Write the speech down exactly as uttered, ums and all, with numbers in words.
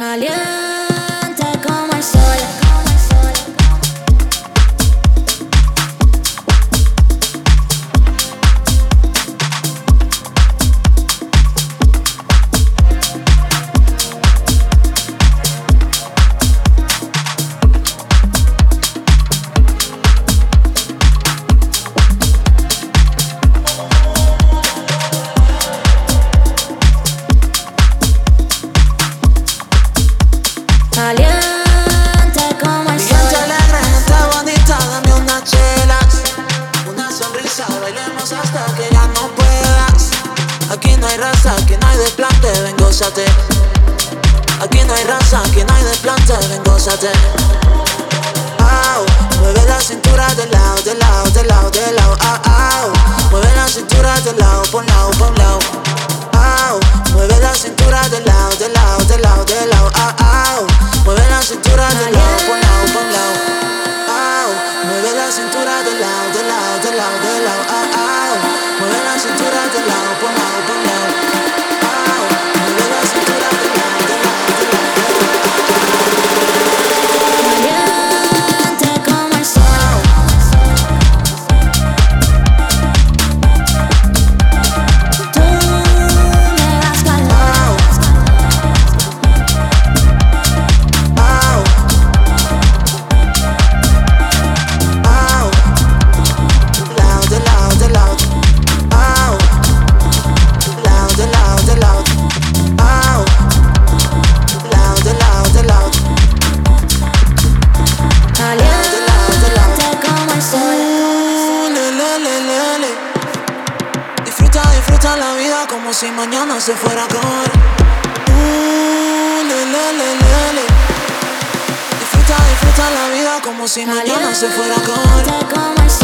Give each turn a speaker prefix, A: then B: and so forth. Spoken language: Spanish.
A: Caliente como el sol. Caliente como el
B: Mi
A: sol.
B: gente alegre, gente bonita, dame unas chelas, una sonrisa, bailemos hasta que ya no puedas. Aquí no hay raza, aquí no hay desplante, ven gózate. Aquí no hay raza, aquí no hay desplante, ven gózate. Au, mueve la cintura de lado, de lado, de lado, de lado, au, au. Mueve la cintura de lado, por lado, por lado. Au, mueve la cintura de lado, de lado, de lado, de lado, au, au. Mueve la cintura de lado, por lado, por lado. Au, mueve la cintura de lado, de lado, de lado, de lado, au, au. Mueve la cintura de lado, por lado, por lado. Au, mueve la cintura de lado, de lado, de lado, de lado.
A: Caliente como el sol. Tú me das calor.
B: Au, au, lado, de lado, de lado. Au, lado, de lado, de lado. Au, lado, de lado, de lado.
A: Caliente como el sol.
B: Uh, le, le, le, le, le. Disfruta, disfruta la vida como si mañana se fuera a acabar. Uh, le, le, le, le, le. Disfruta, disfruta la vida como si mañana se fuera a acabar.
A: Caliente como el sol.